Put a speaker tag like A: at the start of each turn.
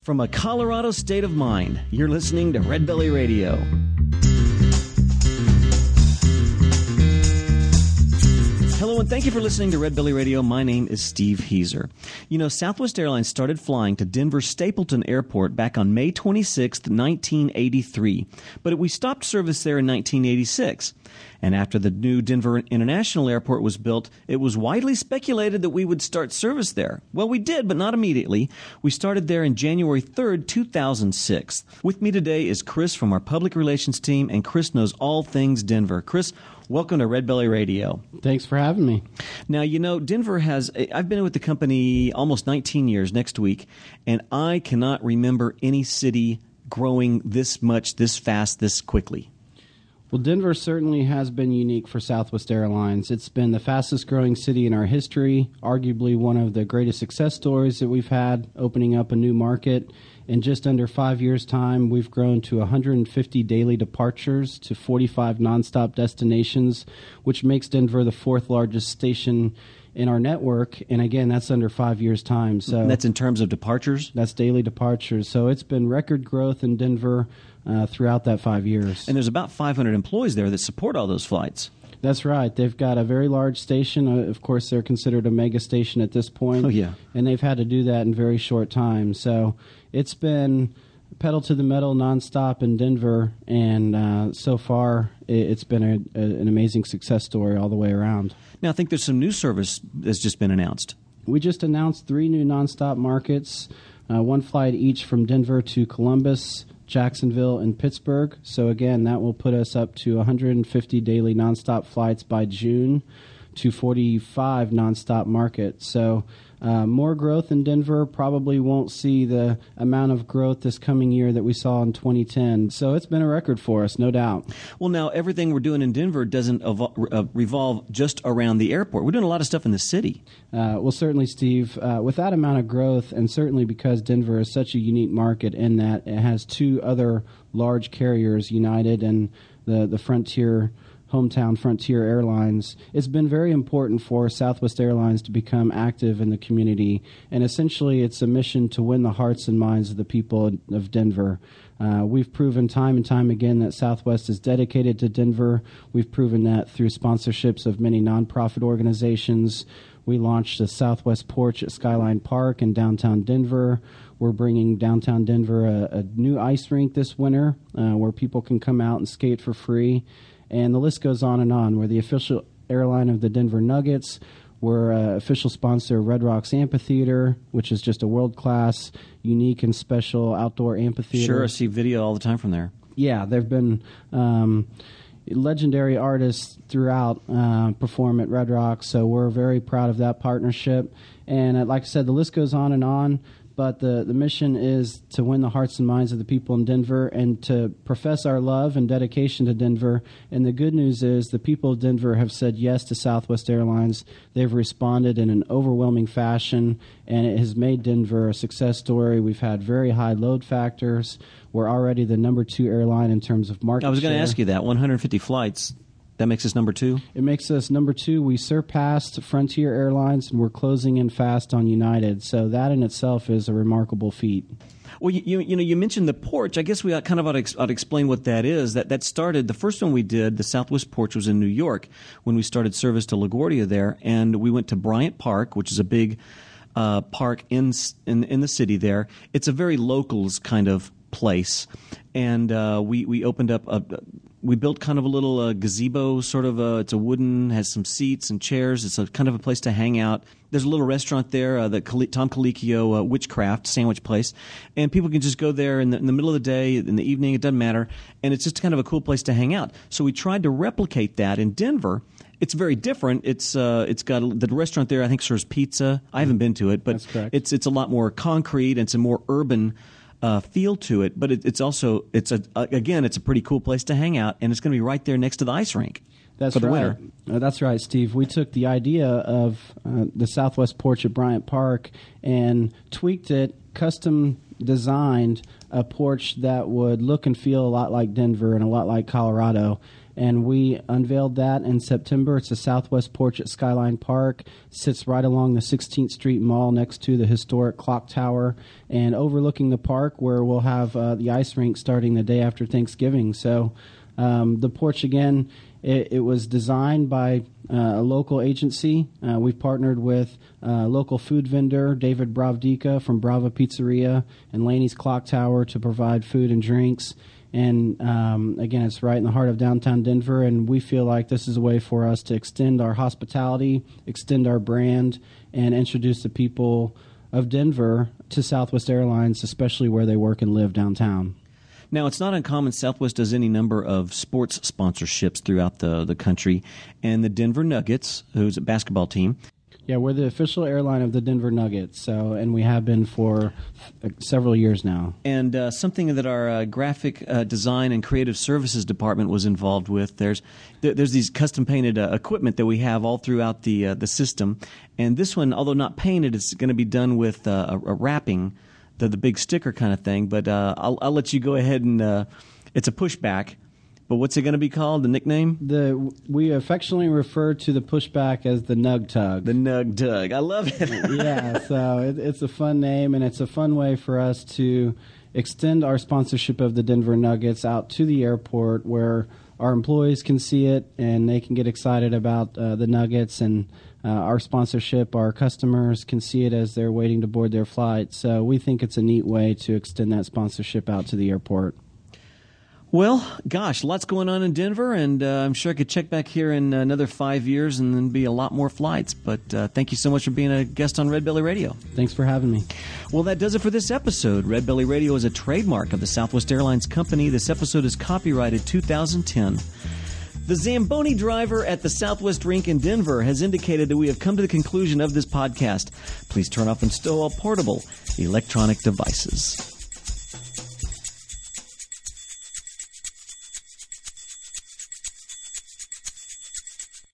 A: From a Colorado state of mind, you're listening to Red Belly Radio. Hello, and thank you for listening to Red Belly Radio. My name is Steve Heiser. You know, Southwest Airlines started flying to Denver Stapleton Airport back on May 26, 1983, but we stopped service there in 1986. And after the new Denver International Airport was built, it was widely speculated that we would start service there. Well, we did, but not immediately. We started there in January 3rd, 2006. With me today is Chris from our public relations team, and Chris knows all things Denver. Chris, welcome to Red Belly Radio.
B: Thanks for having me.
A: Now, you know, Denver I've been with the company almost 19 years next week, and I cannot remember any city growing this much, this fast, this quickly.
B: Well, Denver certainly has been unique for Southwest Airlines. It's been the fastest growing city in our history, arguably one of the greatest success stories that we've had, opening up a new market. In just under 5 years' time, we've grown to 150 daily departures to 45 nonstop destinations, which makes Denver the fourth largest station in our network. And again, that's under 5 years' time. So
A: that's in terms of departures?
B: That's daily departures. So it's been record growth in Denver throughout that 5 years.
A: And there's about 500 employees there that support all those flights.
B: That's right. They've got a very large station. Of course, they're considered a mega station at this point.
A: Oh, yeah.
B: And they've had to do that in very short time. So it's been pedal to the metal nonstop in Denver, and so far it's been an amazing success story all the way around.
A: Now, I think there's some new service that's just been announced.
B: We just announced 3 new nonstop markets, one flight each from Denver to Columbus, Jacksonville, and Pittsburgh. So again, that will put us up to 150 daily nonstop flights by June to 45 nonstop markets. So more growth in Denver. Probably won't see the amount of growth this coming year that we saw in 2010. So it's been a record for us, no doubt.
A: Well, now, everything we're doing in Denver doesn't revolve just around the airport. We're doing a lot of stuff in the city.
B: Well, certainly, Steve, with that amount of growth, and certainly because Denver is such a unique market in that it has 2 other large carriers, United and the Frontier hometown Frontier Airlines, it's been very important for Southwest Airlines to become active in the community. And essentially, it's a mission to win the hearts and minds of the people of Denver. We've proven time and time again that Southwest is dedicated to Denver. We've proven that through sponsorships of many nonprofit organizations. We launched the Southwest Porch at Skyline Park in downtown Denver. We're bringing downtown Denver a new ice rink this winter where people can come out and skate for free. And the list goes on and on. We're the official airline of the Denver Nuggets. We're an official sponsor of Red Rocks Amphitheater, which is just a world-class, unique, and special outdoor amphitheater.
A: Sure, I see video all the time from there.
B: Yeah, there have been legendary artists throughout perform at Red Rocks, so we're very proud of that partnership. And like I said, the list goes on and on. But the mission is to win the hearts and minds of the people in Denver and to profess our love and dedication to Denver. And the good news is the people of Denver have said yes to Southwest Airlines. They've responded in an overwhelming fashion, and it has made Denver a success story. We've had very high load factors. We're already the number 2 airline in terms of market share.
A: I was going to ask you that. 150 flights. That makes us number 2?
B: It makes us number 2. We surpassed Frontier Airlines, and we're closing in fast on United. So that in itself is a remarkable feat.
A: Well, you mentioned the porch. I guess we ought to explain what that is. That started, the first one we did, the Southwest Porch, was in New York when we started service to LaGuardia there. And we went to Bryant Park, which is a big park in the city there. It's a very locals kind of place. And we opened up we built kind of a little gazebo, sort of it's a wooden, has some seats and chairs. It's a kind of a place to hang out. There's a little restaurant there, the Tom Colicchio Witchcraft sandwich place, and people can just go there in the middle of the day, in the evening, it doesn't matter, and it's just kind of a cool place to hang out. So we tried to replicate that in Denver. It's very different. It's got the restaurant there, I think, serves pizza. I haven't been to it, but it's a lot more concrete and it's a more urban feel to it, but it's also again a pretty cool place to hang out, and it's going to be right there next to the ice rink.
B: That's
A: for the
B: right.
A: winter.
B: That's right, Steve. We took the idea of the Southwest Porch at Bryant Park and tweaked it, custom designed a porch that would look and feel a lot like Denver and a lot like Colorado. and we unveiled that in September. It's a southwest porch at Skyline Park. Sits right along the 16th Street Mall next to the historic clock tower and overlooking the park, where we'll have the ice rink starting the day after Thanksgiving. So the porch, again, it was designed by a local agency. We've partnered with a local food vendor, David Bravdica from Brava Pizzeria and Laney's Clock Tower, to provide food and drinks. And again, it's right in the heart of downtown Denver, and we feel like this is a way for us to extend our hospitality, extend our brand, and introduce the people of Denver to Southwest Airlines, especially where they work and live downtown.
A: Now, it's not uncommon. Southwest does any number of sports sponsorships throughout the country, and the Denver Nuggets, who's a basketball team.
B: Yeah, we're the official airline of the Denver Nuggets, and we have been for several years now.
A: And something that our graphic design and creative services department was involved with. There's these custom painted equipment that we have all throughout the system, and this one, although not painted, is going to be done with a wrapping, the big sticker kind of thing. But I'll let you go ahead and it's a pushback. But what's it going to be called, the nickname?
B: We affectionately refer to the pushback as the Nug Tug.
A: The Nug Tug. I love it.
B: Yeah, so it's a fun name, and it's a fun way for us to extend our sponsorship of the Denver Nuggets out to the airport, where our employees can see it and they can get excited about the Nuggets, and our sponsorship, our customers can see it as they're waiting to board their flight. So we think it's a neat way to extend that sponsorship out to the airport.
A: Well, gosh, lots going on in Denver, and I'm sure I could check back here in another 5 years and then be a lot more flights. But thank you so much for being a guest on Red Belly Radio.
B: Thanks for having me.
A: Well, that does it for this episode. Red Belly Radio is a trademark of the Southwest Airlines Company. This episode is copyrighted 2010. The Zamboni driver at the Southwest Rink in Denver has indicated that we have come to the conclusion of this podcast. Please turn off and stow all portable electronic devices.